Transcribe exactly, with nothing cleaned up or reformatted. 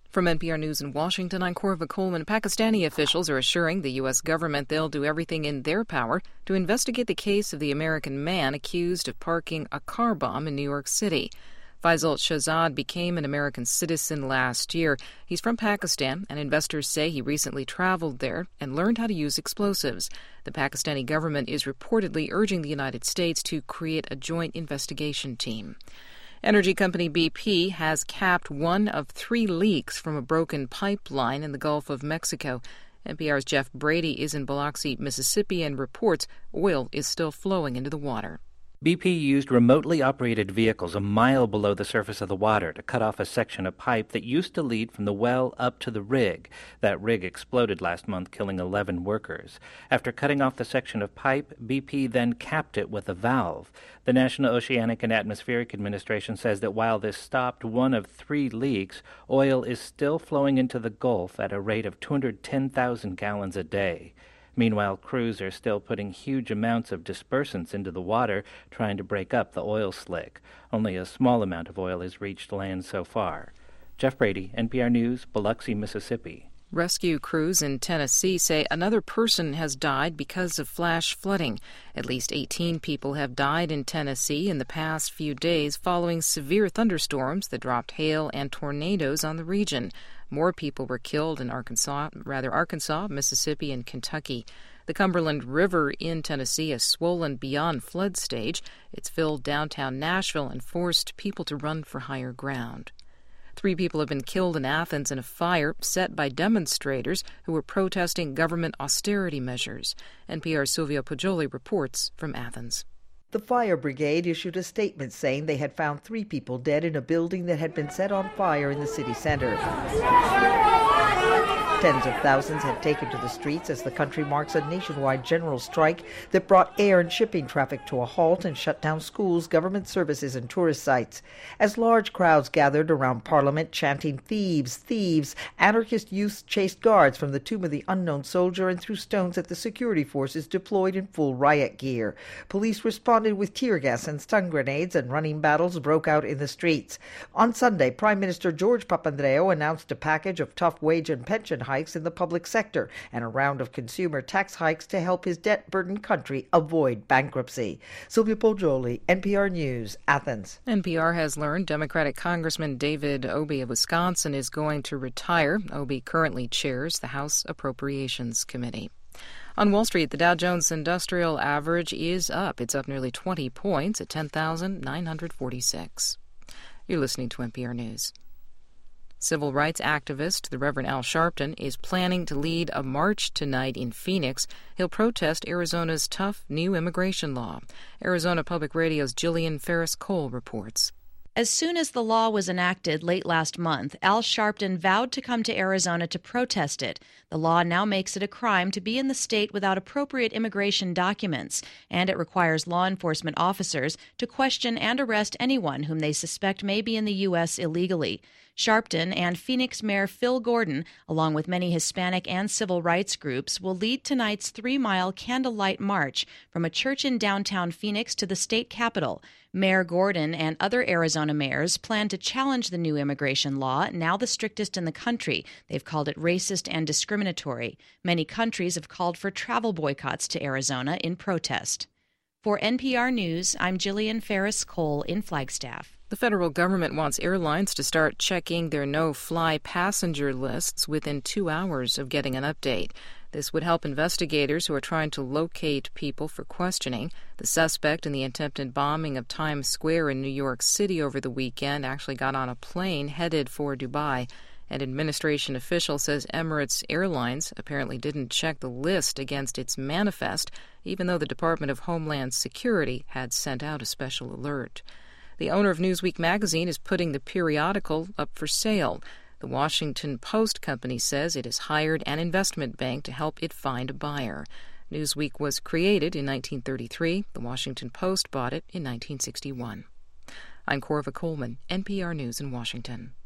From N P R News in Washington, I'm Korva Coleman. Pakistani officials are assuring the U S government they'll do everything in their power to investigate the case of the American man accused of parking a car bomb in New York City. Faisal Shahzad became an American citizen last year. He's from Pakistan, and investors say he recently traveled there and learned how to use explosives. The Pakistani government is reportedly urging the United States to create a joint investigation team. Energy company B P has capped one of three leaks from a broken pipeline in the Gulf of Mexico. N P R's Jeff Brady is in Biloxi, Mississippi, and reports oil is still flowing into the water. B P used remotely operated vehicles a mile below the surface of the water to cut off a section of pipe that used to lead from the well up to the rig. That rig exploded last month, killing eleven workers. After cutting off the section of pipe, B P then capped it with a valve. The National Oceanic and Atmospheric Administration says that while this stopped one of three leaks, oil is still flowing into the Gulf at a rate of two hundred ten thousand gallons a day. Meanwhile, crews are still putting huge amounts of dispersants into the water, trying to break up the oil slick. Only a small amount of oil has reached land so far. Jeff Brady, N P R News, Biloxi, Mississippi. Rescue crews in Tennessee say another person has died because of flash flooding. At least eighteen people have died in Tennessee in the past few days following severe thunderstorms that dropped hail and tornadoes on the region. More people were killed in Arkansas, rather Arkansas, Mississippi, and Kentucky. The Cumberland River in Tennessee has swollen beyond flood stage. It's filled downtown Nashville and forced people to run for higher ground. Three people have been killed in Athens in a fire set by demonstrators who were protesting government austerity measures. N P R's Silvio Poggioli reports from Athens. The fire brigade issued a statement saying they had found three people dead in a building that had been set on fire in the city center. Tens of thousands had taken to the streets as the country marks a nationwide general strike that brought air and shipping traffic to a halt and shut down schools, government services, and tourist sites. As large crowds gathered around Parliament chanting "Thieves, thieves," anarchist youths chased guards from the Tomb of the Unknown Soldier and threw stones at the security forces deployed in full riot gear. Police responded with tear gas and stun grenades, and running battles broke out in the streets. On Sunday, Prime Minister George Papandreou announced a package of tough wage and pension hikes in the public sector and a round of consumer tax hikes to help his debt-burdened country avoid bankruptcy. Silvio Poggioli, N P R News, Athens. N P R has learned Democratic Congressman David Obey of Wisconsin is going to retire. Obey currently chairs the House Appropriations Committee. On Wall Street, the Dow Jones Industrial Average is up. It's up nearly twenty points at ten thousand nine hundred forty-six. You're listening to N P R News. Civil rights activist, the Reverend Al Sharpton, is planning to lead a march tonight in Phoenix. He'll protest Arizona's tough new immigration law. Arizona Public Radio's Jillian Ferris-Cole reports. As soon as the law was enacted late last month, Al Sharpton vowed to come to Arizona to protest it. The law now makes it a crime to be in the state without appropriate immigration documents, and it requires law enforcement officers to question and arrest anyone whom they suspect may be in the U S illegally. Sharpton and Phoenix Mayor Phil Gordon, along with many Hispanic and civil rights groups, will lead tonight's three-mile candlelight march from a church in downtown Phoenix to the state capitol. Mayor Gordon and other Arizona mayors plan to challenge the new immigration law, now the strictest in the country. They've called it racist and discriminatory. Many countries have called for travel boycotts to Arizona in protest. For N P R News, I'm Jillian Ferris-Cole in Flagstaff. The federal government wants airlines to start checking their no-fly passenger lists within two hours of getting an update. This would help investigators who are trying to locate people for questioning. The suspect in the attempted bombing of Times Square in New York City over the weekend actually got on a plane headed for Dubai. An administration official says Emirates Airlines apparently didn't check the list against its manifest, even though the Department of Homeland Security had sent out a special alert. The owner of Newsweek magazine is putting the periodical up for sale. The Washington Post company says it has hired an investment bank to help it find a buyer. Newsweek was created in nineteen thirty-three. The Washington Post bought it in nineteen sixty-one. I'm Korva Coleman, N P R News in Washington.